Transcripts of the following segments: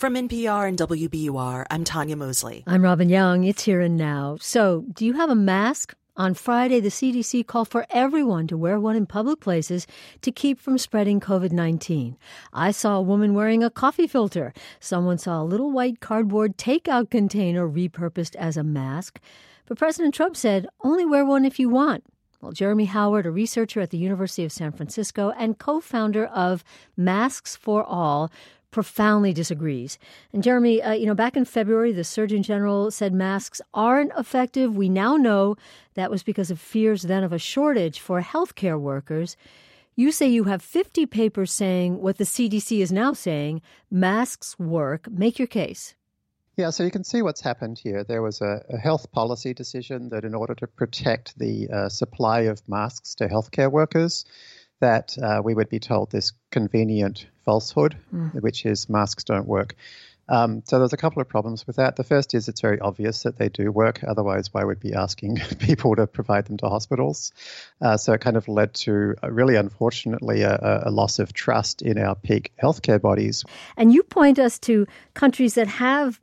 From NPR and WBUR, I'm Tanya Mosley. I'm Robin Young. It's Here and Now. So, do you have a mask? On Friday, the CDC called for everyone to wear one in public places to keep from spreading COVID-19. I saw a woman wearing a coffee filter. Someone saw a little white cardboard takeout container repurposed as a mask. But President Trump said, only wear one if you want. Well, Jeremy Howard, a researcher at the University of San Francisco and co-founder of Masks for All, profoundly disagrees. And Jeremy, back in February, the Surgeon General said masks aren't effective. We now know that was because of fears then of a shortage for healthcare workers. You say you have 50 papers saying what the CDC is now saying, masks work. Make your case. Yeah, so you can see what's happened here. There was a health policy decision that in order to protect the supply of masks to healthcare workers, that we would be told this convenient falsehood, which is masks don't work. So there's a couple of problems with that. The first is it's very obvious that they do work. Otherwise, why would we be asking people to provide them to hospitals? So it kind of led to, really unfortunately, a loss of trust in our peak healthcare bodies. And you point us to countries that have,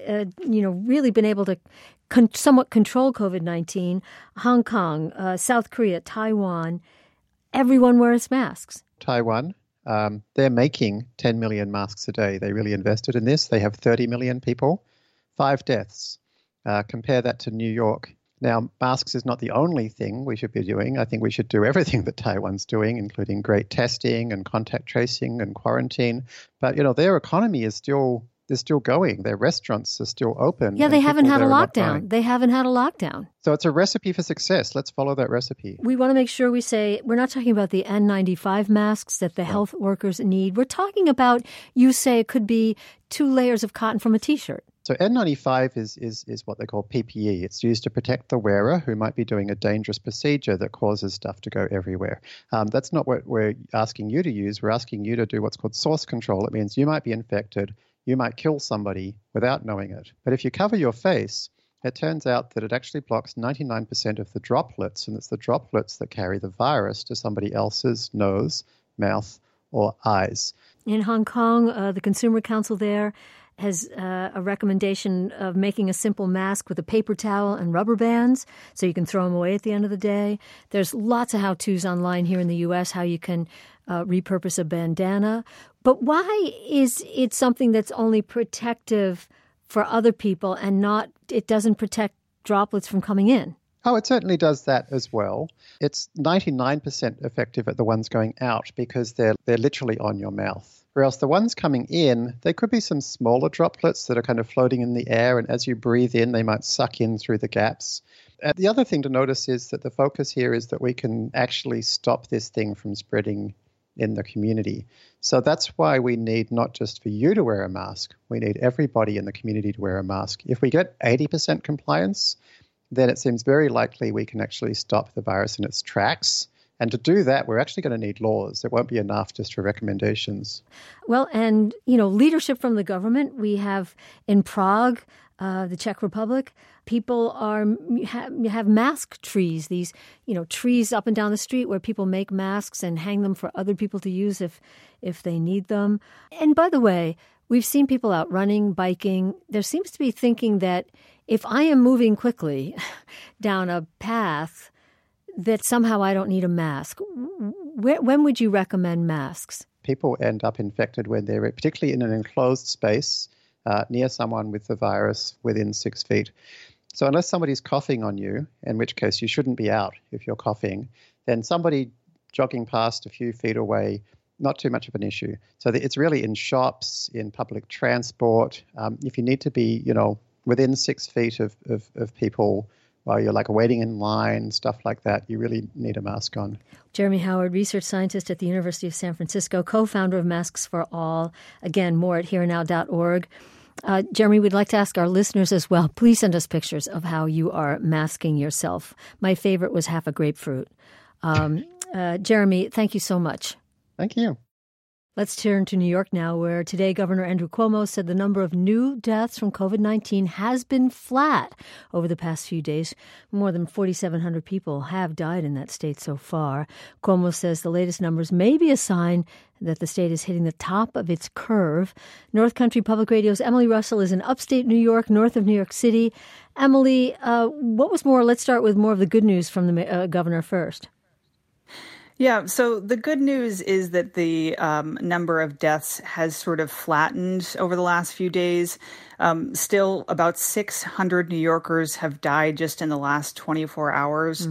really been able to somewhat control COVID-19, Hong Kong, South Korea, Taiwan. Everyone wears masks. Taiwan, they're making 10 million masks a day. They really invested in this. They have 30 million people, 5 deaths. Compare that to New York. Now, masks is not the only thing we should be doing. I think we should do everything that Taiwan's doing, including great testing and contact tracing and quarantine. But, their economy is still... They're still going. Their restaurants are still open. Yeah, they haven't had a lockdown. They haven't had a lockdown. So it's a recipe for success. Let's follow that recipe. We want to make sure we say, we're not talking about the N95 masks that the health workers need. We're talking about, you say it could be 2 layers of cotton from a T-shirt. So N95 is what they call PPE. It's used to protect the wearer who might be doing a dangerous procedure that causes stuff to go everywhere. That's not what we're asking you to use. We're asking you to do what's called source control. It means you might be infected. You might kill somebody without knowing it. But if you cover your face, it turns out that it actually blocks 99% of the droplets, and it's the droplets that carry the virus to somebody else's nose, mouth, or eyes. In Hong Kong, the Consumer Council there has a recommendation of making a simple mask with a paper towel and rubber bands so you can throw them away at the end of the day. There's lots of how-tos online here in the U.S., how you can repurpose a bandana. But why is it something that's only protective for other people and it doesn't protect droplets from coming in? Oh, it certainly does that as well. It's 99% effective at the ones going out because they're literally on your mouth. Whereas the ones coming in, there could be some smaller droplets that are kind of floating in the air, and as you breathe in, they might suck in through the gaps. The other thing to notice is that the focus here is that we can actually stop this thing from spreading in the community. So that's why we need not just for you to wear a mask, we need everybody in the community to wear a mask. If we get 80% compliance, then it seems very likely we can actually stop the virus in its tracks. And to do that, we're actually going to need laws. It won't be enough just for recommendations. Well, and, leadership from the government. We have in Prague, the Czech Republic, people have mask trees, these, trees up and down the street where people make masks and hang them for other people to use if they need them. And by the way, we've seen people out running, biking. There seems to be thinking that if I am moving quickly down a path, that somehow I don't need a mask. When would you recommend masks? People end up infected when they're particularly in an enclosed space near someone with the virus within 6 feet. So unless somebody's coughing on you, in which case you shouldn't be out if you're coughing, then somebody jogging past a few feet away, not too much of an issue. So it's really in shops, in public transport. If you need to be, within 6 feet of people, while you're waiting in line, stuff like that, you really need a mask on. Jeremy Howard, research scientist at the University of San Francisco, co-founder of Masks for All. Again, more at herenow.org. Jeremy, we'd like to ask our listeners as well, please send us pictures of how you are masking yourself. My favorite was half a grapefruit. Jeremy, thank you so much. Thank you. Let's turn to New York now, where today Governor Andrew Cuomo said the number of new deaths from COVID-19 has been flat over the past few days. More than 4,700 people have died in that state so far. Cuomo says the latest numbers may be a sign that the state is hitting the top of its curve. North Country Public Radio's Emily Russell is in upstate New York, north of New York City. Emily, let's start with more of the good news from the governor first. Yeah, so the good news is that the number of deaths has sort of flattened over the last few days. Still, about 600 New Yorkers have died just in the last 24 hours.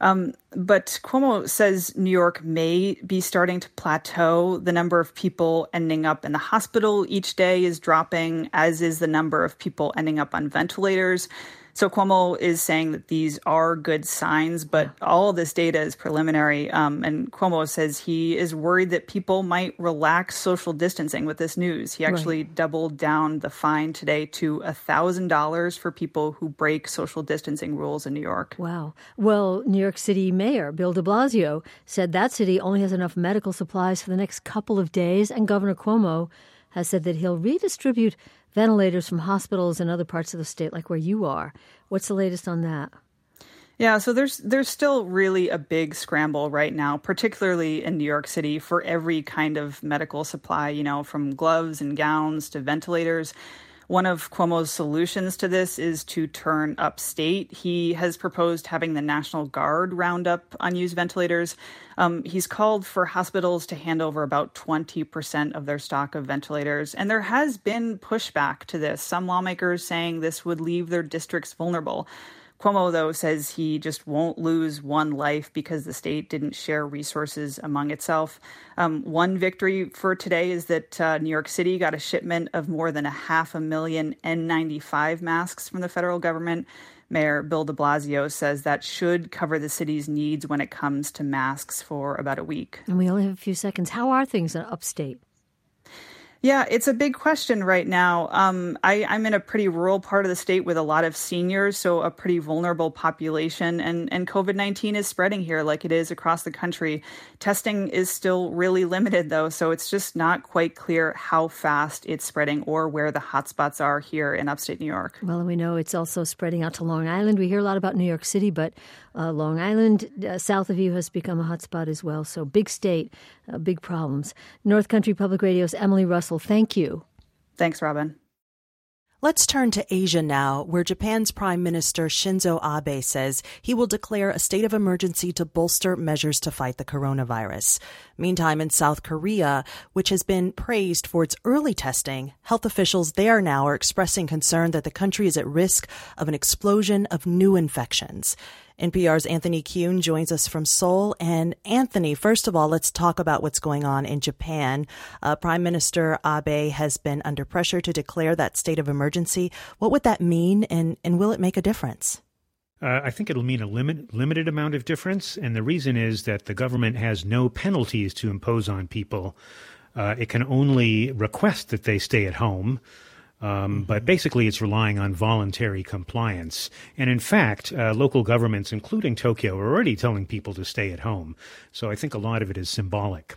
But Cuomo says New York may be starting to plateau. The number of people ending up in the hospital each day is dropping, as is the number of people ending up on ventilators. So Cuomo is saying that these are good signs, but all of this data is preliminary. And Cuomo says he is worried that people might relax social distancing with this news. He actually doubled down the fine today to $1,000 for people who break social distancing rules in New York. Wow. Well, New York City Mayor Bill de Blasio said that city only has enough medical supplies for the next couple of days. And Governor Cuomo has said that he'll redistribute ventilators from hospitals in other parts of the state, like where you are. What's the latest on that? Yeah, so there's still really a big scramble right now, particularly in New York City, for every kind of medical supply, from gloves and gowns to ventilators. One of Cuomo's solutions to this is to turn upstate. He has proposed having the National Guard round up unused ventilators. He's called for hospitals to hand over about 20% of their stock of ventilators. And there has been pushback to this. Some lawmakers saying this would leave their districts vulnerable. Cuomo, though, says he just won't lose one life because the state didn't share resources among itself. One victory for today is that New York City got a shipment of more than 500,000 N95 masks from the federal government. Mayor Bill de Blasio says that should cover the city's needs when it comes to masks for about a week. And we only have a few seconds. How are things in upstate? Yeah, it's a big question right now. I'm in a pretty rural part of the state with a lot of seniors, so a pretty vulnerable population. And COVID-19 is spreading here like it is across the country. Testing is still really limited, though, so it's just not quite clear how fast it's spreading or where the hotspots are here in upstate New York. Well, and we know it's also spreading out to Long Island. We hear a lot about New York City, but Long Island, south of you, has become a hotspot as well. So big state, big problems. North Country Public Radio's Emily Russell, thank you. Thanks, Robin. Let's turn to Asia now, where Japan's Prime Minister Shinzo Abe says he will declare a state of emergency to bolster measures to fight the coronavirus. Meantime, in South Korea, which has been praised for its early testing, health officials there now are expressing concern that the country is at risk of an explosion of new infections. NPR's Anthony Kuhn joins us from Seoul. And Anthony, first of all, let's talk about what's going on in Japan. Prime Minister Abe has been under pressure to declare that state of emergency. What would that mean, and will it make a difference? I think it'll mean a limited amount of difference. And the reason is that the government has no penalties to impose on people. It can only request that they stay at home. But basically, it's relying on voluntary compliance. And in fact, local governments, including Tokyo, are already telling people to stay at home. So I think a lot of it is symbolic.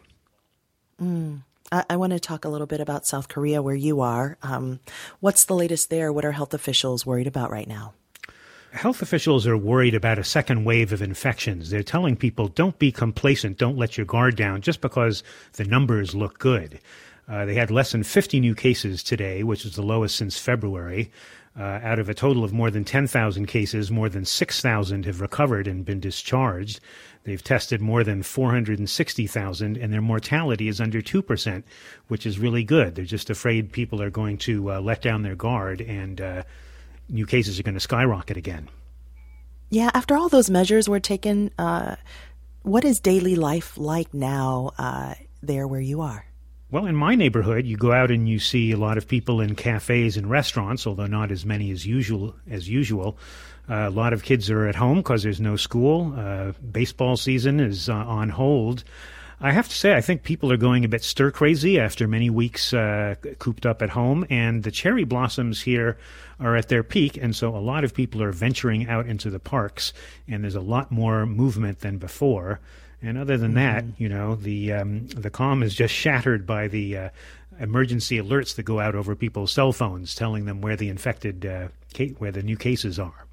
I want to talk a little bit about South Korea, where you are. What's the latest there? What are health officials worried about right now? Health officials are worried about a second wave of infections. They're telling people, don't be complacent, don't let your guard down just because the numbers look good. They had less than 50 new cases today, which is the lowest since February. Out of a total of more than 10,000 cases, more than 6,000 have recovered and been discharged. They've tested more than 460,000, and their mortality is under 2%, which is really good. They're just afraid people are going to let down their guard, and new cases are going to skyrocket again. Yeah, after all those measures were taken, what is daily life like now there where you are? Well, in my neighborhood, you go out and you see a lot of people in cafes and restaurants, although not as many as usual. A lot of kids are at home because there's no school. Baseball season is on hold. I have to say, I think people are going a bit stir-crazy after many weeks cooped up at home, and the cherry blossoms here are at their peak, and so a lot of people are venturing out into the parks, and there's a lot more movement than before. And other than that, the calm is just shattered by the emergency alerts that go out over people's cell phones, telling them where the infected, where the new cases are.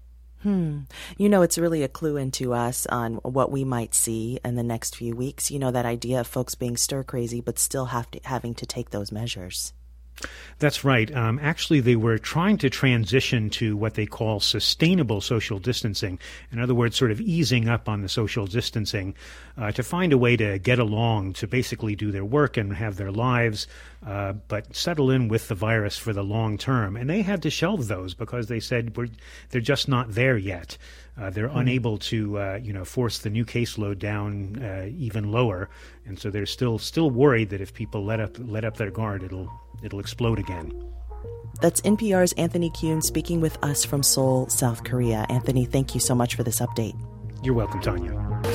It's really a clue into us on what we might see in the next few weeks. That idea of folks being stir crazy, but still having to take those measures. That's right. Actually, they were trying to transition to what they call sustainable social distancing. In other words, sort of easing up on the social distancing to find a way to get along, to basically do their work and have their lives, but settle in with the virus for the long term. And they had to shelve those because they said they're just not there yet. They're unable to, force the new caseload down even lower. And so they're still worried that if people let up their guard, it'll explode again. That's NPR's Anthony Kuhn speaking with us from Seoul, South Korea. Anthony, thank you so much for this update. You're welcome, Tanya.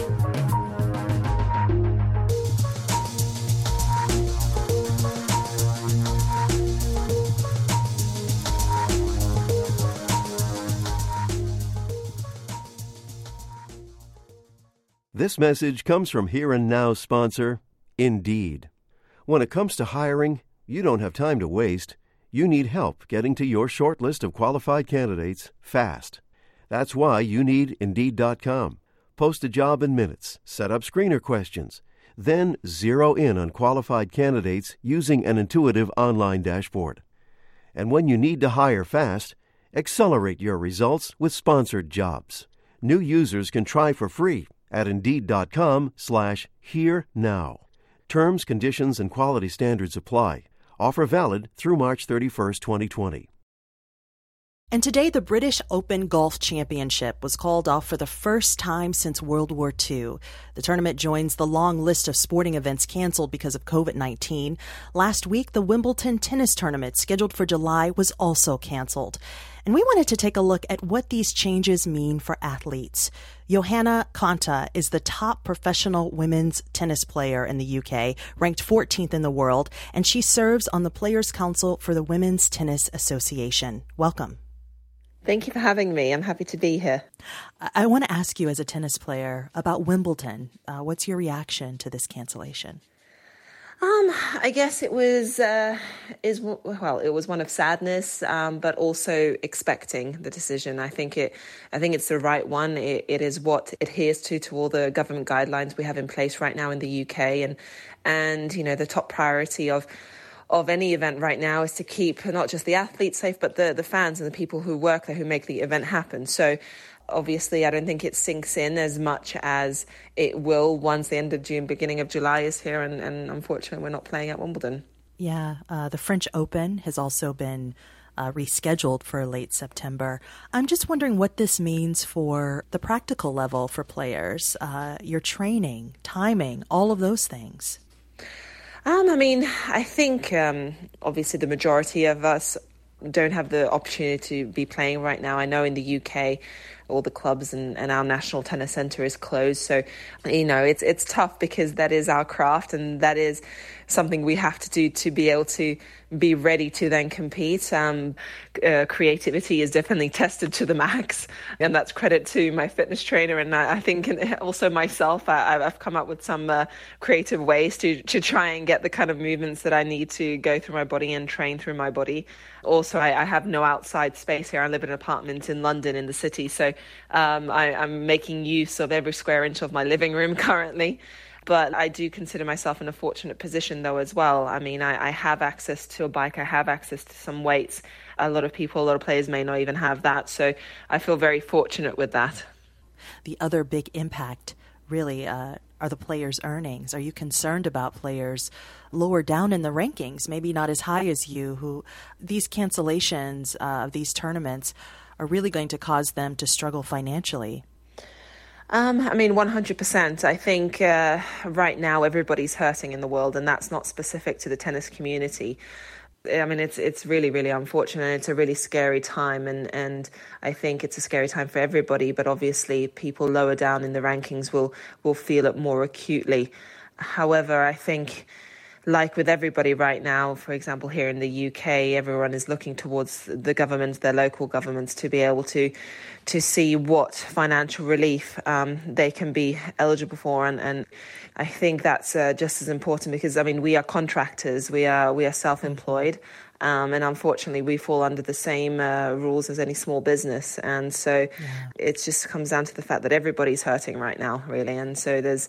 This message comes from Here and Now sponsor, Indeed. When it comes to hiring, you don't have time to waste. You need help getting to your short list of qualified candidates fast. That's why you need Indeed.com. Post a job in minutes, set up screener questions, then zero in on qualified candidates using an intuitive online dashboard. And when you need to hire fast, accelerate your results with sponsored jobs. New users can try for free at Indeed.com/HereNow. Terms, conditions, and quality standards apply. Offer valid through March 31st, 2020. And today, the British Open Golf Championship was called off for the first time since World War II. The tournament joins the long list of sporting events canceled because of COVID-19. Last week, the Wimbledon tennis tournament scheduled for July was also canceled. And we wanted to take a look at what these changes mean for athletes. Johanna Konta is the top professional women's tennis player in the UK, ranked 14th in the world, and she serves on the Players' Council for the Women's Tennis Association. Welcome. Thank you for having me. I'm happy to be here. I want to ask you, as a tennis player, about Wimbledon. What's your reaction to this cancellation? I guess it was one of sadness, but also expecting the decision. I think it's the right one. It is what adheres to all the government guidelines we have in place right now in the UK, and the top priority of any event right now is to keep not just the athletes safe, but the fans and the people who work there, who make the event happen. So obviously, I don't think it sinks in as much as it will once the end of June, beginning of July is here, and unfortunately we're not playing at Wimbledon. Yeah, the French Open has also been rescheduled for late September. I'm just wondering what this means for the practical level for players, your training, timing, all of those things. I think obviously the majority of us don't have the opportunity to be playing right now. I know in the UK, all the clubs and our national tennis centre is closed. So, it's tough because that is our craft and that is something we have to do to be able to be ready to then compete. Creativity is definitely tested to the max, and that's credit to my fitness trainer, and I think also myself. I've come up with some creative ways to try and get the kind of movements that I need to go through my body and train through my body. Also, I have no outside space here. I live in an apartment in London, in the city, so I'm making use of every square inch of my living room currently. But I do consider myself in a fortunate position, though, as well. I have access to a bike. I have access to some weights. A lot of players may not even have that. So I feel very fortunate with that. The other big impact, really, are the players' earnings. Are you concerned about players lower down in the rankings, maybe not as high as you, who these cancellations of these tournaments are really going to cause them to struggle financially? 100%. I think right now everybody's hurting in the world, and that's not specific to the tennis community. It's really, really unfortunate. It's a really scary time, and I think it's a scary time for everybody, but obviously people lower down in the rankings will feel it more acutely. However, I think like with everybody right now, for example, here in the UK, everyone is looking towards the government, their local governments, to be able to see what financial relief they can be eligible for. And I think that's just as important because, I mean, we are contractors, we are self-employed. And unfortunately, we fall under the same rules as any small business. And so it just comes down to the fact that everybody's hurting right now, really. And so it's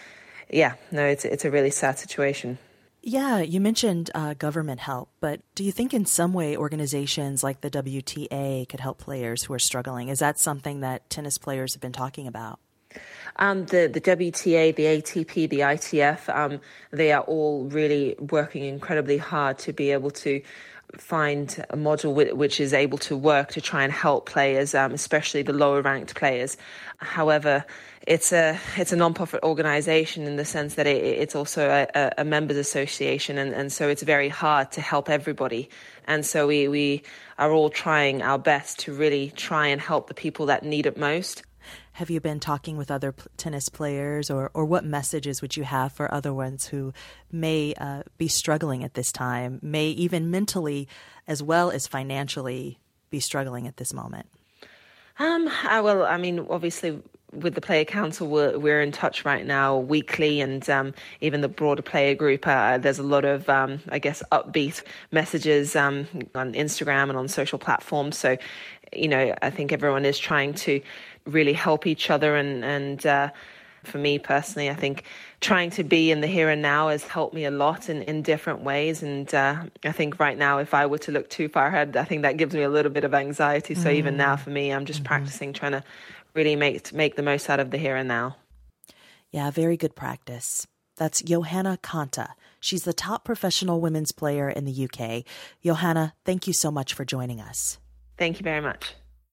a really sad situation. Yeah, you mentioned government help, but do you think in some way organizations like the WTA could help players who are struggling? Is that something that tennis players have been talking about? The WTA, the ATP, the ITF, they are all really working incredibly hard to be able to find a model which is able to work to try and help players, especially the lower ranked players. However, it's a non-profit organization in the sense that it's also a members association, and so it's very hard to help everybody. And so we are all trying our best to really try and help the people that need it most. Have you been talking with other tennis players, or what messages would you have for other ones who may be struggling at this time, may even mentally as well as financially be struggling at this moment? Well, I mean, obviously, with the Player Council, we're in touch right now weekly, and even the broader player group, there's a lot of, upbeat messages on Instagram and on social platforms. So, I think everyone is trying to really help each other. And for me personally, I think trying to be in the here and now has helped me a lot in different ways. And I think right now, if I were to look too far ahead, I think that gives me a little bit of anxiety. So even now for me, I'm just practicing trying to really make the most out of the here and now. Yeah, very good practice. That's Johanna Konta. She's the top professional women's player in the UK. Johanna, thank you so much for joining us. Thank you very much.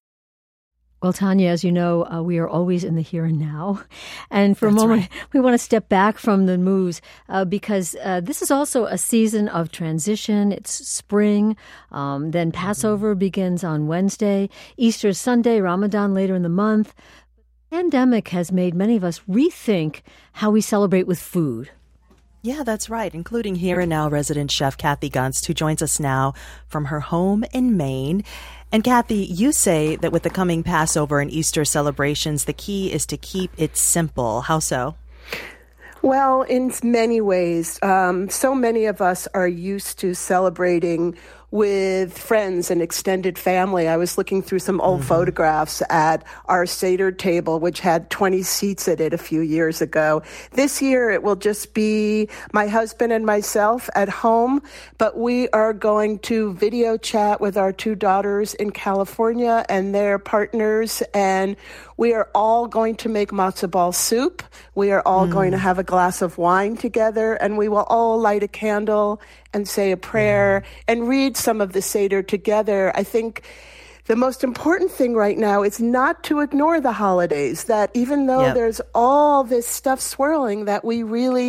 Well, Tanya, as you know, we are always in the here and now. And for a moment, we want to step back from the news because this is also a season of transition. It's spring. Then Passover begins on Wednesday. Easter Sunday, Ramadan later in the month. The pandemic has made many of us rethink how we celebrate with food. Yeah, that's right, including Here and Now resident chef Kathy Gunst, who joins us now from her home in Maine. And Kathy, you say that with the coming Passover and Easter celebrations, the key is to keep it simple. How so? Well, in many ways. So many of us are used to celebrating with friends and extended family. I was looking through some old photographs at our Seder table, which had 20 seats at it a few years ago. This year, it will just be my husband and myself at home, but we are going to video chat with our two daughters in California and their partners, and we are all going to make matzo ball soup. We are all going to have a glass of wine together, and we will all light a candle and say a prayer and read some of the Seder together. I think the most important thing right now is not to ignore the holidays, that even though there's all this stuff swirling, that we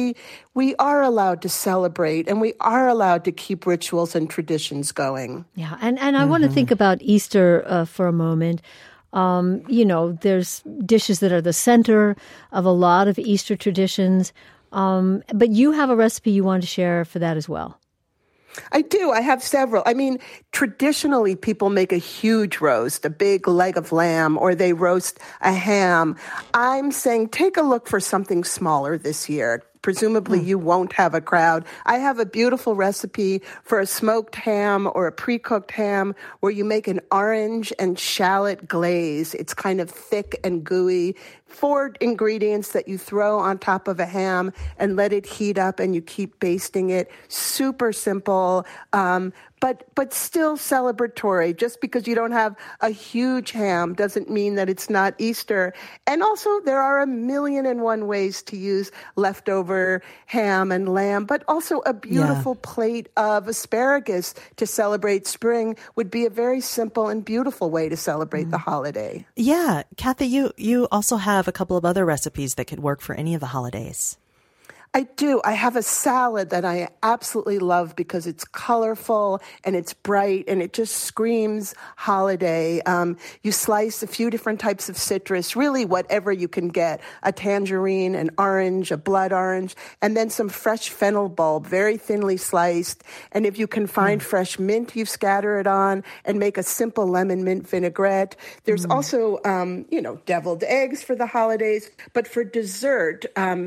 are allowed to celebrate and we are allowed to keep rituals and traditions going. Yeah, and I want to think about Easter for a moment. There's dishes that are the center of a lot of Easter traditions, but you have a recipe you want to share for that as well. I do. I have several. I mean, traditionally, people make a huge roast, a big leg of lamb, or they roast a ham. I'm saying take a look for something smaller this year. Presumably, you won't have a crowd. I have a beautiful recipe for a smoked ham or a pre-cooked ham where you make an orange and shallot glaze. It's kind of thick and gooey. 4 ingredients that you throw on top of a ham and let it heat up, and you keep basting it. Super simple, but still celebratory. Just because you don't have a huge ham doesn't mean that it's not Easter. And also, there are 1,000,001 ways to use leftover ham and lamb, but also a beautiful plate of asparagus to celebrate spring would be a very simple and beautiful way to celebrate the holiday. Yeah. Kathy, you also have a couple of other recipes that could work for any of the holidays. I do. I have a salad that I absolutely love because it's colorful and it's bright and it just screams holiday. You slice a few different types of citrus, really whatever you can get, a tangerine, an orange, a blood orange, and then some fresh fennel bulb, very thinly sliced. And if you can find fresh mint, you scatter it on and make a simple lemon mint vinaigrette. There's also, deviled eggs for the holidays. But for dessert,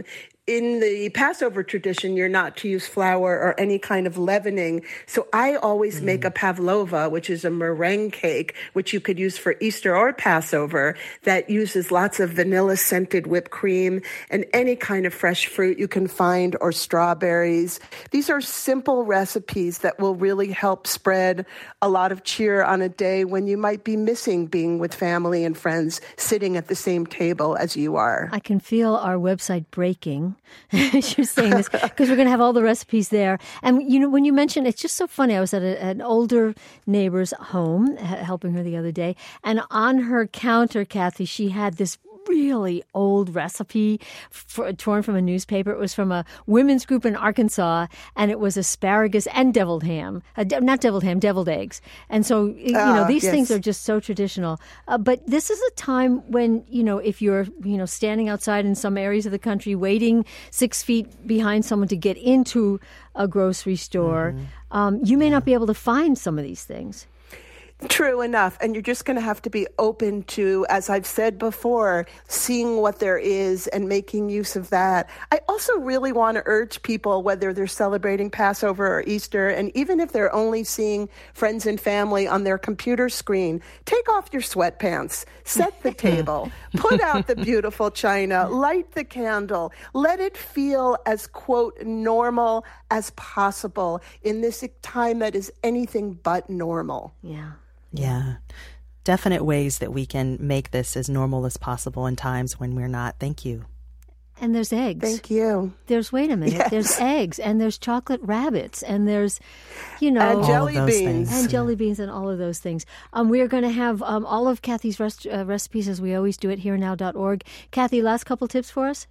in the Passover tradition, you're not to use flour or any kind of leavening. So I always make a pavlova, which is a meringue cake, which you could use for Easter or Passover, that uses lots of vanilla-scented whipped cream and any kind of fresh fruit you can find or strawberries. These are simple recipes that will really help spread a lot of cheer on a day when you might be missing being with family and friends sitting at the same table as you are. I can feel our website breaking. You're saying this because we're going to have all the recipes there. And, when you mentioned, it's just so funny. I was at an older neighbor's home helping her the other day. And on her counter, Kathy, she had this really old recipe torn from a newspaper. It was from a women's group in Arkansas, and it was asparagus and deviled ham. Deviled eggs. And so, these things are just so traditional. But this is a time when, if you're, standing outside in some areas of the country waiting 6 feet behind someone to get into a grocery store, you may not be able to find some of these things. True enough. And you're just going to have to be open to, as I've said before, seeing what there is and making use of that. I also really want to urge people, whether they're celebrating Passover or Easter, and even if they're only seeing friends and family on their computer screen, take off your sweatpants, set the table, put out the beautiful china, light the candle, let it feel as, quote, normal as possible in this time that is anything but normal. Yeah. Definite ways that we can make this as normal as possible in times when we're not. Thank you. And there's eggs. Thank you. Wait a minute. Yes. There's eggs and there's chocolate rabbits and there's, and jelly beans. And jelly beans and all of those things. We are going to have all of Kathy's recipes as we always do at herenow.org. Kathy, last couple tips for us?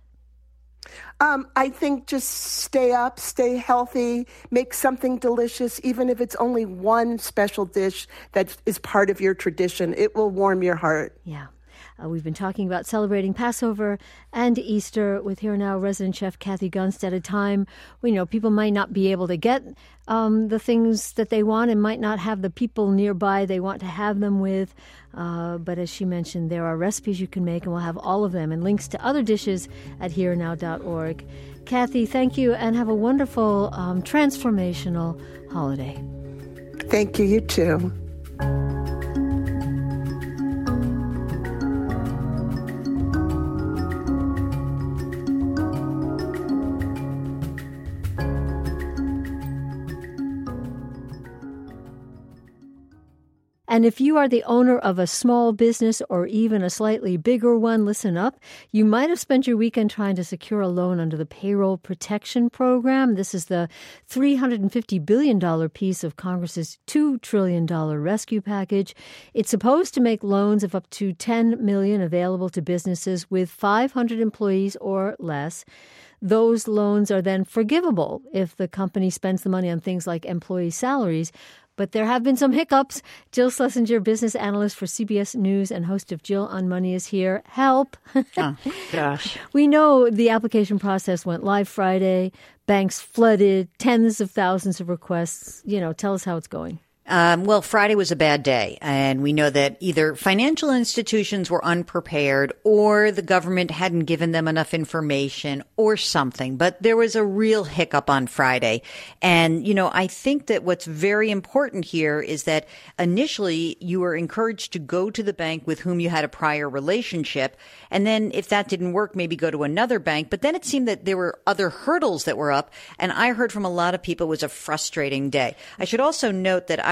I think just stay up, stay healthy, make something delicious, even if it's only one special dish that is part of your tradition. It will warm your heart. Yeah. We've been talking about celebrating Passover and Easter with Here Now resident chef Kathy Gunst at a time when people might not be able to get the things that they want and might not have the people nearby they want to have them with. But as she mentioned, there are recipes you can make, and we'll have all of them and links to other dishes at herenow.org. Kathy, thank you, and have a wonderful, transformational holiday. Thank you. You too. And if you are the owner of a small business or even a slightly bigger one, listen up. You might have spent your weekend trying to secure a loan under the Payroll Protection Program. This is the $350 billion piece of Congress's $2 trillion rescue package. It's supposed to make loans of up to $10 million available to businesses with 500 employees or less. Those loans are then forgivable if the company spends the money on things like employee salaries. But there have been some hiccups. Jill Schlesinger, business analyst for CBS News and host of Jill on Money, is here. Help. Oh, gosh. We know the application process went live Friday. Banks flooded, tens of thousands of requests. Tell us how it's going. Well, Friday was a bad day, and we know that either financial institutions were unprepared or the government hadn't given them enough information or something. But there was a real hiccup on Friday. And, I think that what's very important here is that initially you were encouraged to go to the bank with whom you had a prior relationship. And then if that didn't work, maybe go to another bank. But then it seemed that there were other hurdles that were up. And I heard from a lot of people it was a frustrating day. I should also note that I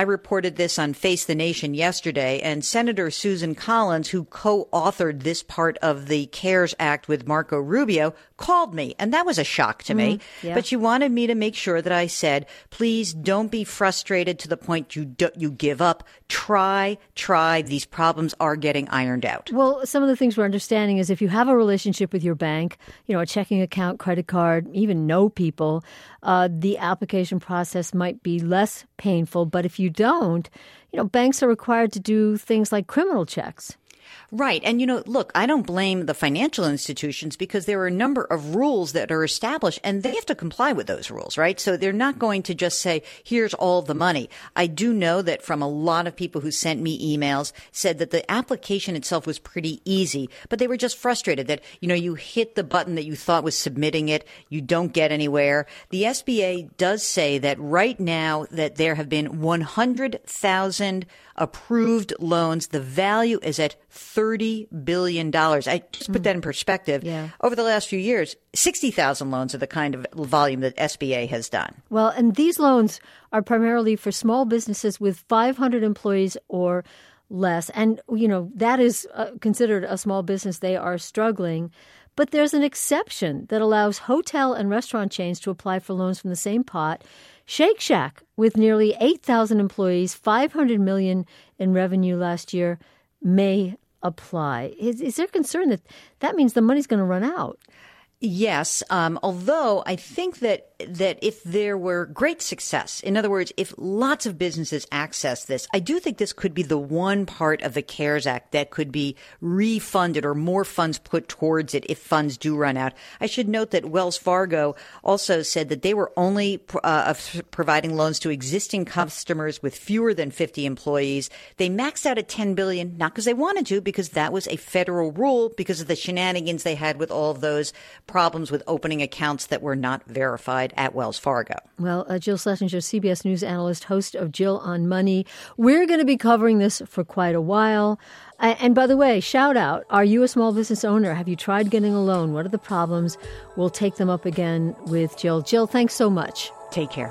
reported this on Face the Nation yesterday, and Senator Susan Collins, who co-authored this part of the CARES Act with Marco Rubio, called me, and that was a shock to me. Yeah. But she wanted me to make sure that I said, please don't be frustrated to the point you give up. Try. These problems are getting ironed out. Well, some of the things we're understanding is if you have a relationship with your bank, a checking account, credit card, even know people, the application process might be less painful. But if you don't, banks are required to do things like criminal checks. Right. And, look, I don't blame the financial institutions because there are a number of rules that are established and they have to comply with those rules, right? So they're not going to just say, here's all the money. I do know that from a lot of people who sent me emails said that the application itself was pretty easy, but they were just frustrated that, you hit the button that you thought was submitting it. You don't get anywhere. The SBA does say that right now that there have been 100,000 approved loans. The value is at $30 billion. I just put that in perspective. Yeah. Over the last few years, 60,000 loans are the kind of volume that SBA has done. Well, and these loans are primarily for small businesses with 500 employees or less. And, that is considered a small business. They are struggling. But there's an exception that allows hotel and restaurant chains to apply for loans from the same pot. Shake Shack, with nearly 8,000 employees, $500 million in revenue last year, may apply. Is there concern that means the money's going to run out? Yes, although I think that if there were great success, in other words, if lots of businesses access this, I do think this could be the one part of the CARES Act that could be refunded or more funds put towards it if funds do run out. I should note that Wells Fargo also said that they were only providing loans to existing customers with fewer than 50 employees. They maxed out at $10 billion, not because they wanted to, because that was a federal rule because of the shenanigans they had with all of those problems with opening accounts that were not verified at Wells Fargo. Well, Jill Schlesinger, CBS News analyst, host of Jill on Money. We're going to be covering this for quite a while. And by the way, shout out, are you a small business owner? Have you tried getting a loan? What are the problems? We'll take them up again with Jill. Jill, thanks so much. Take care.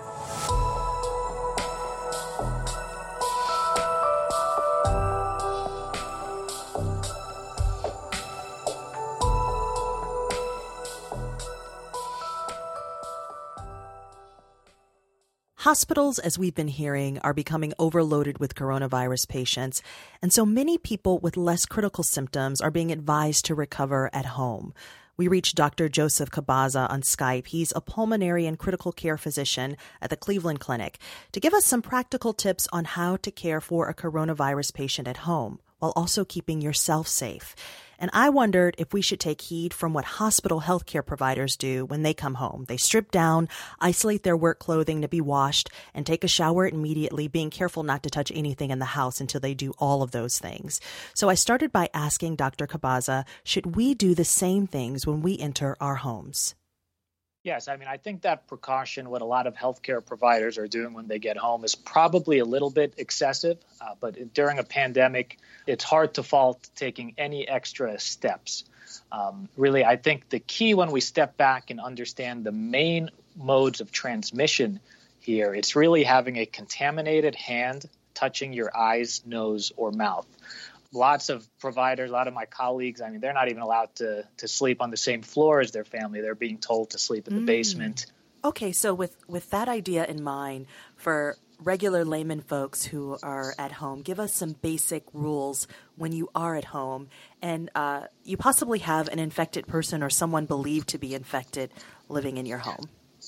Hospitals, as we've been hearing, are becoming overloaded with coronavirus patients, and so many people with less critical symptoms are being advised to recover at home. We reached Dr. Joseph Cabaza on Skype. He's a pulmonary and critical care physician at the Cleveland Clinic to give us some practical tips on how to care for a coronavirus patient at home while also keeping yourself safe. And I wondered if we should take heed from what hospital healthcare providers do when they come home. They strip down, isolate their work clothing to be washed, and take a shower immediately, being careful not to touch anything in the house until they do all of those things. So I started by asking Dr. Cabaza, should we do the same things when we enter our homes? Yes, I think that precaution, what a lot of healthcare providers are doing when they get home, is probably a little bit excessive. But during a pandemic, it's hard to fault taking any extra steps. Really, I think the key when we step back and understand the main modes of transmission here, it's really having a contaminated hand touching your eyes, nose, or mouth. Lots of providers, a lot of my colleagues, they're not even allowed to sleep on the same floor as their family. They're being told to sleep in the basement. Okay, so with that idea in mind, for regular layman folks who are at home, give us some basic rules when you are at home and you possibly have an infected person or someone believed to be infected living in your home.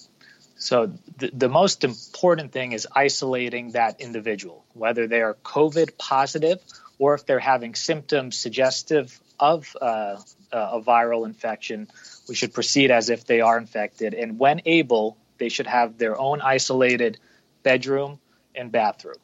So the most important thing is isolating that individual, whether they are COVID positive or if they're having symptoms suggestive of a viral infection. We should proceed as if they are infected. And when able, they should have their own isolated bedroom and bathroom.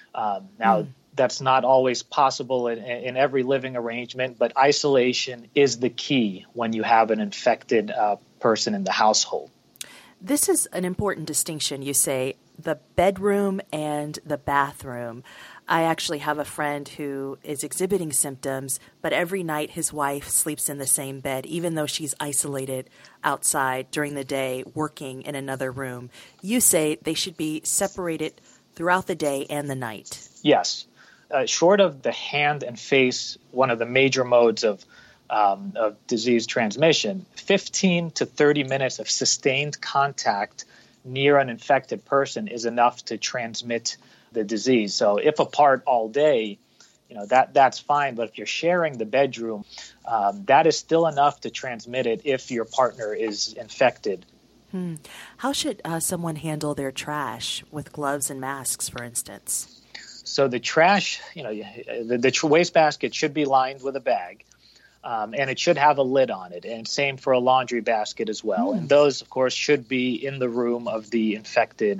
That's not always possible in every living arrangement, but isolation is the key when you have an infected person in the household. This is an important distinction, you say, the bedroom and the bathroom. I actually have a friend who is exhibiting symptoms, but every night his wife sleeps in the same bed, even though she's isolated outside during the day, working in another room. You say they should be separated throughout the day and the night. Yes. Short of the hand and face, one of the major modes of disease transmission, 15 to 30 minutes of sustained contact near an infected person is enough to transmit the disease. So if apart all day, that's fine. But if you're sharing the bedroom, that is still enough to transmit it if your partner is infected. How should someone handle their trash with gloves and masks, for instance? So the trash, the wastebasket should be lined with a bag, and it should have a lid on it. And same for a laundry basket as well. And those, of course, should be in the room of the infected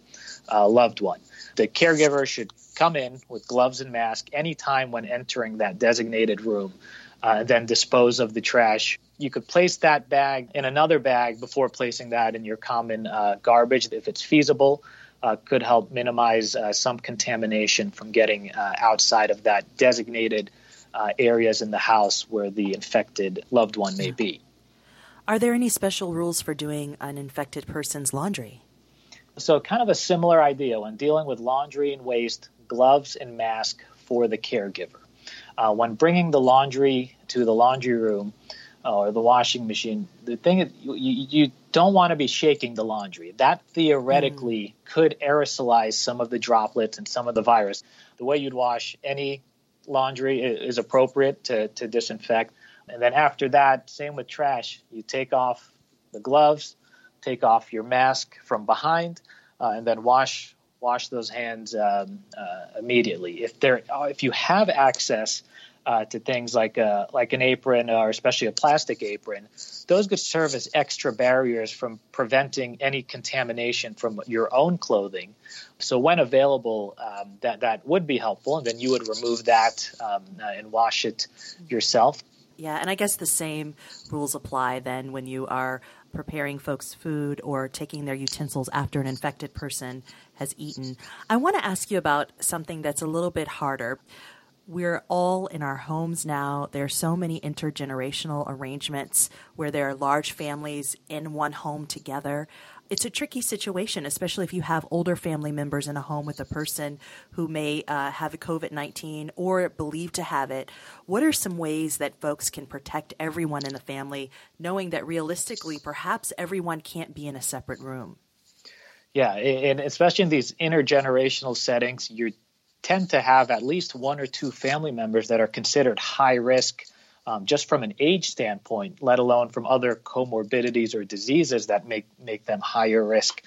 loved one. The caregiver should come in with gloves and mask anytime when entering that designated room, then dispose of the trash. You could place that bag in another bag before placing that in your common garbage if it's feasible. Could help minimize some contamination from getting outside of that designated areas in the house where the infected loved one may be. Are there any special rules for doing an infected person's laundry? So kind of a similar idea when dealing with laundry and waste, gloves and mask for the caregiver. When bringing the laundry to the laundry room or the washing machine, the thing is you don't want to be shaking the laundry. That theoretically could aerosolize some of the droplets and some of the virus. The way you'd wash any laundry is appropriate to disinfect. And then after that, same with trash. You take off the gloves, take off your mask from behind, and then wash those hands immediately. If you have access to things like an apron or especially a plastic apron, those could serve as extra barriers from preventing any contamination from your own clothing. So when available, that would be helpful, and then you would remove that and wash it yourself. Yeah, and I guess the same rules apply then when you are preparing folks' food or taking their utensils after an infected person has eaten. I want to ask you about something that's a little bit harder. We're all in our homes now. There are so many intergenerational arrangements where there are large families in one home together. It's a tricky situation, especially if you have older family members in a home with a person who may have COVID-19 or believed to have it. What are some ways that folks can protect everyone in the family, knowing that realistically, perhaps everyone can't be in a separate room? Yeah, and especially in these intergenerational settings, you tend to have at least one or two family members that are considered high risk just from an age standpoint, let alone from other comorbidities or diseases that make them higher risk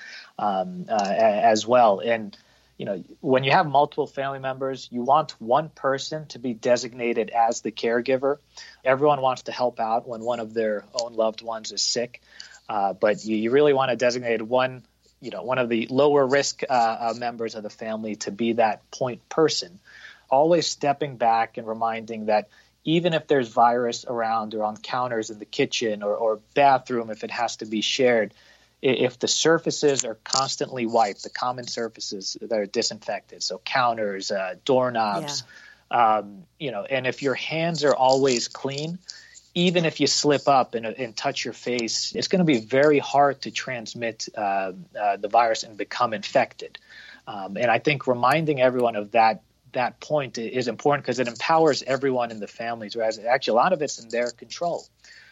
as well. And, when you have multiple family members, you want one person to be designated as the caregiver. Everyone wants to help out when one of their own loved ones is sick, but you really want to designate one of the lower risk members of the family to be that point person, always stepping back and reminding that even if there's virus around or on counters in the kitchen or bathroom, if it has to be shared, if the surfaces are constantly wiped, the common surfaces that are disinfected, so counters, doorknobs, and if your hands are always clean, even if you slip up and touch your face, it's going to be very hard to transmit the virus and become infected. And I think reminding everyone of that point is important because it empowers everyone in the families, whereas actually a lot of it's in their control.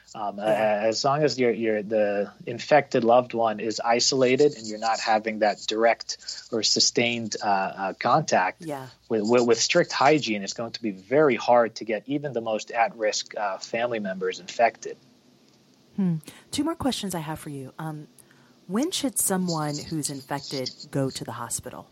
As long as the infected loved one is isolated and you're not having that direct or sustained contact with strict hygiene, it's going to be very hard to get even the most at-risk family members infected. Two more questions I have for you. When should someone who's infected go to the hospital?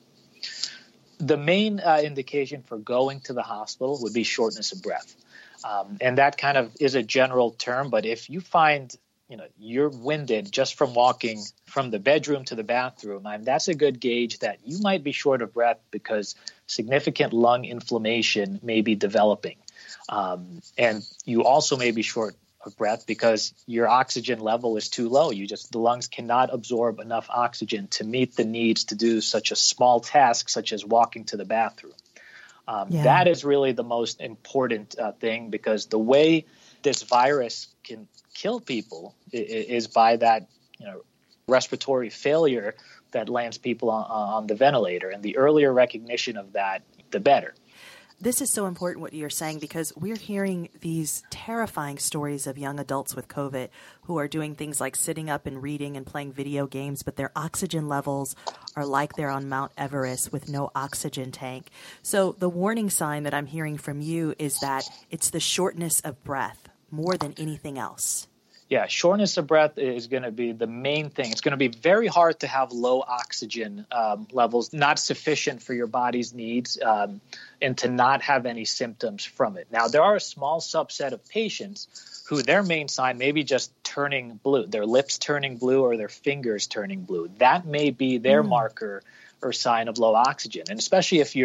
The main indication for going to the hospital would be shortness of breath. And that kind of is a general term, but if you find, you're winded just from walking from the bedroom to the bathroom, that's a good gauge that you might be short of breath because significant lung inflammation may be developing. And you also may be short of breath because your oxygen level is too low. The lungs cannot absorb enough oxygen to meet the needs to do such a small task, such as walking to the bathroom. That is really the most important thing because the way this virus can kill people is by that respiratory failure that lands people on the ventilator. And the earlier recognition of that, the better. This is so important what you're saying, because we're hearing these terrifying stories of young adults with COVID who are doing things like sitting up and reading and playing video games, but their oxygen levels are like they're on Mount Everest with no oxygen tank. So the warning sign that I'm hearing from you is that it's the shortness of breath more than anything else. Yeah, shortness of breath is going to be the main thing. It's going to be very hard to have low oxygen levels, not sufficient for your body's needs, and to not have any symptoms from it. Now, there are a small subset of patients who their main sign may be just turning blue, their lips turning blue or their fingers turning blue. That may be their marker or sign of low oxygen. And especially if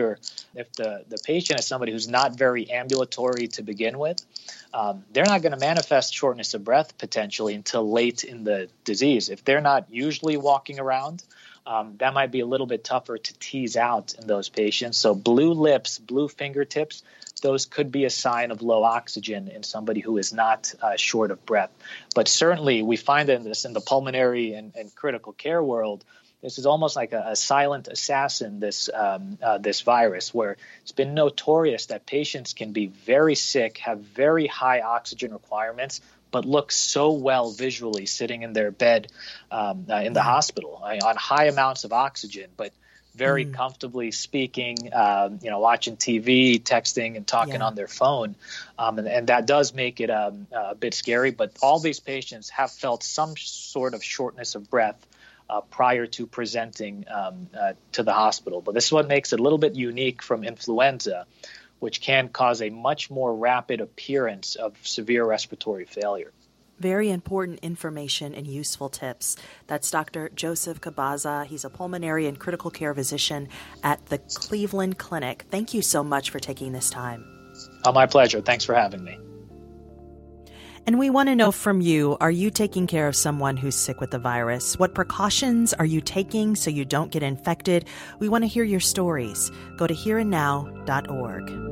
the patient is somebody who's not very ambulatory to begin with, they're not going to manifest shortness of breath potentially until late in the disease. If they're not usually walking around, that might be a little bit tougher to tease out in those patients. So blue lips, blue fingertips, those could be a sign of low oxygen in somebody who is not short of breath. But certainly we find this in the pulmonary and critical care world. This is almost like a silent assassin, this virus, where it's been notorious that patients can be very sick, have very high oxygen requirements, but look so well visually sitting in their bed in the hospital on high amounts of oxygen, but very comfortably speaking, watching TV, texting, and talking on their phone. And that does make it a bit scary. But all these patients have felt some sort of shortness of breath prior to presenting to the hospital. But this is what makes it a little bit unique from influenza, which can cause a much more rapid appearance of severe respiratory failure. Very important information and useful tips. That's Dr. Joseph Cabaza. He's a pulmonary and critical care physician at the Cleveland Clinic. Thank you so much for taking this time. Oh, my pleasure. Thanks for having me. And we want to know from you, are you taking care of someone who's sick with the virus? What precautions are you taking so you don't get infected? We want to hear your stories. Go to hereandnow.org.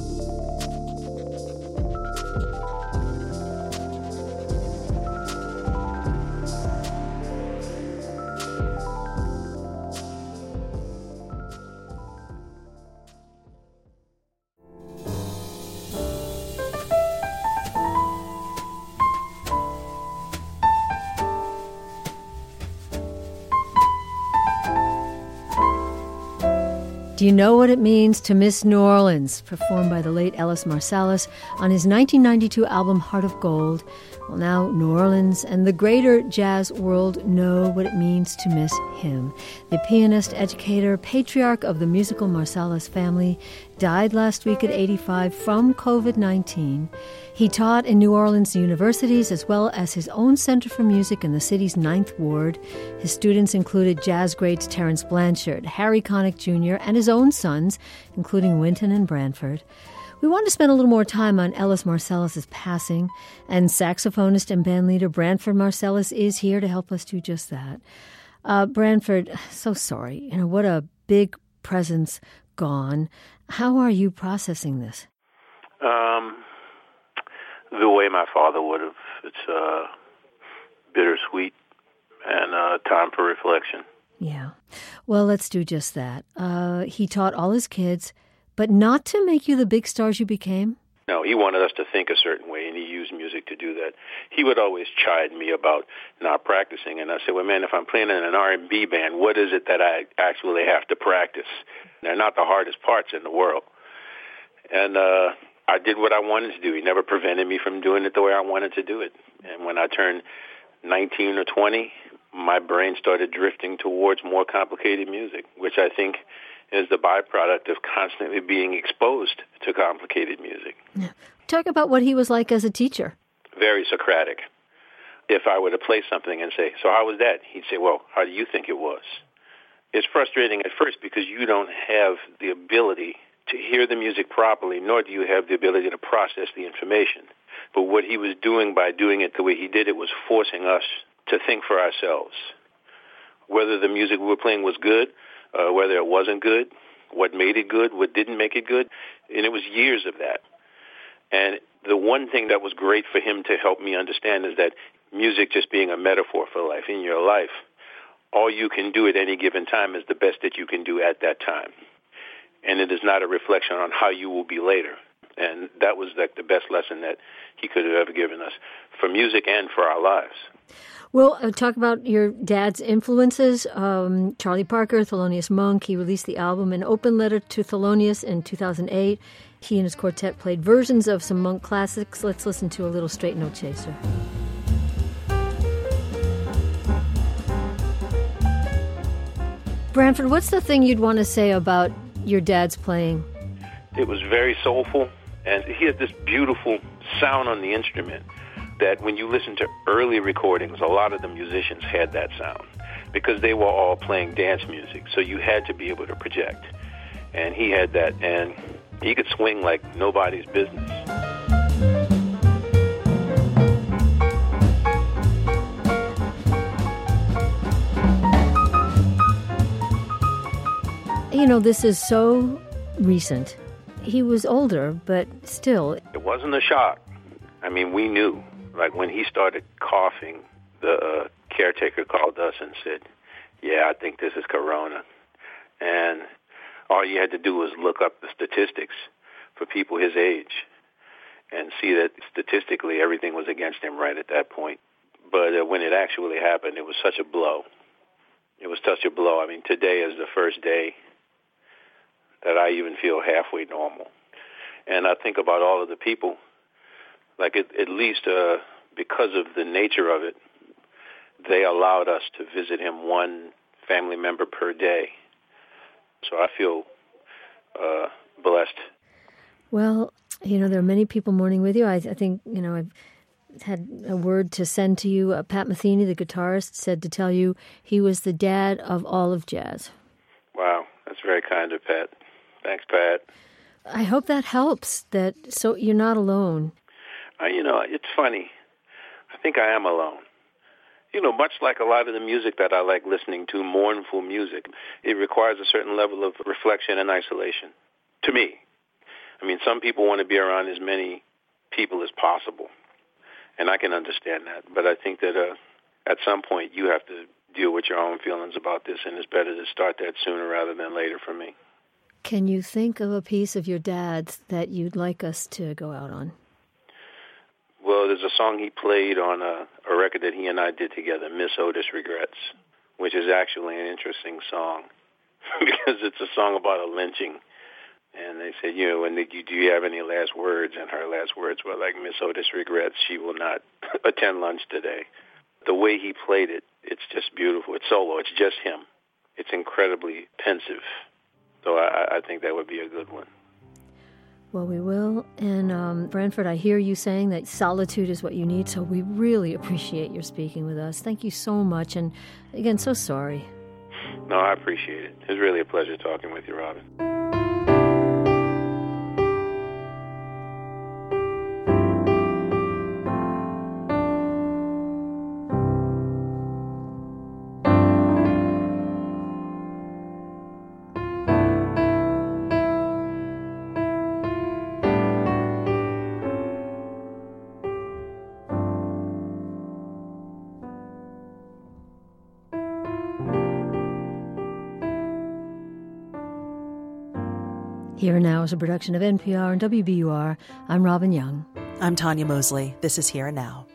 Do you know what it means to miss New Orleans, performed by the late Ellis Marsalis on his 1992 album Heart of Gold? Well, now New Orleans and the greater jazz world know what it means to miss him. The pianist, educator, patriarch of the musical Marsalis family died last week at 85 from COVID-19. He taught in New Orleans universities as well as his own Center for Music in the city's 9th Ward. His students included jazz greats Terence Blanchard, Harry Connick Jr., and his own sons, including Wynton and Branford. We want to spend a little more time on Ellis Marsalis' passing, and saxophonist and bandleader Branford Marsalis is here to help us do just that. Branford, so sorry. What a big presence gone. How are you processing this? The way my father would have. It's bittersweet and time for reflection. Yeah. Well, let's do just that. He taught all his kids, but not to make you the big stars you became? No, he wanted us to think a certain way, and he used music to do that. He would always chide me about not practicing, and I said, well, man, if I'm playing in an R&B band, what is it that I actually have to practice? They're not the hardest parts in the world. And I did what I wanted to do. He never prevented me from doing it the way I wanted to do it. And when I turned 19 or 20, my brain started drifting towards more complicated music, which I think is the byproduct of constantly being exposed to complicated music. Yeah. Talk about what he was like as a teacher. Very Socratic. If I were to play something and say, so how was that? He'd say, well, how do you think it was? It's frustrating at first because you don't have the ability to hear the music properly, nor do you have the ability to process the information. But what he was doing by doing it the way he did it was forcing us to think for ourselves. Whether the music we were playing was good, whether it wasn't good, what made it good, what didn't make it good. And it was years of that. And the one thing that was great for him to help me understand is that music just being a metaphor for life, in your life, all you can do at any given time is the best that you can do at that time. And it is not a reflection on how you will be later. And that was like the best lesson that he could have ever given us for music and for our lives. Well, talk about your dad's influences. Charlie Parker, Thelonious Monk. He released the album An Open Letter to Thelonious in 2008. He and his quartet played versions of some Monk classics. Let's listen to a little Straight No Chaser. Branford, what's the thing you'd want to say about your dad's playing? It was very soulful, and he had this beautiful sound on the instrument that when you listen to early recordings, a lot of the musicians had that sound because they were all playing dance music, so you had to be able to project. And he had that, and he could swing like nobody's business. You know, this is so recent. He was older, but still. It wasn't a shock. I mean, we knew. Like, when he started coughing, the caretaker called us and said, yeah, I think this is corona. And all you had to do was look up the statistics for people his age and see that statistically everything was against him right at that point. But when it actually happened, it was such a blow. It was such a blow. I mean, today is the first day that I even feel halfway normal. And I think about all of the people, like at least because of the nature of it, they allowed us to visit him one family member per day. So I feel blessed. Well, you know, there are many people mourning with you. I think, you know, I've had a word to send to you. Pat Metheny, the guitarist, said to tell you he was the dad of all of jazz. Wow, that's very kind of Pat. Thanks, Pat. I hope that helps, so you're not alone. You know, it's funny. I think I am alone. You know, much like a lot of the music that I like listening to, mournful music, it requires a certain level of reflection and isolation, to me. I mean, some people want to be around as many people as possible, and I can understand that. But I think that at some point you have to deal with your own feelings about this, and it's better to start that sooner rather than later for me. Can you think of a piece of your dad's that you'd like us to go out on? Well, there's a song he played on a record that he and I did together, Miss Otis Regrets, which is actually an interesting song because it's a song about a lynching. And they said, you know, do you have any last words? And her last words were like, Miss Otis regrets she will not attend lunch today. The way he played it, it's just beautiful. It's solo. It's just him. It's incredibly pensive. So I think that would be a good one. Well, we will. And Branford, I hear you saying that solitude is what you need, so we really appreciate your speaking with us. Thank you so much. And again, so sorry. No, I appreciate it. It was really a pleasure talking with you, Robin. Here and Now is a production of NPR and WBUR. I'm Robin Young. I'm Tanya Mosley. This is Here and Now.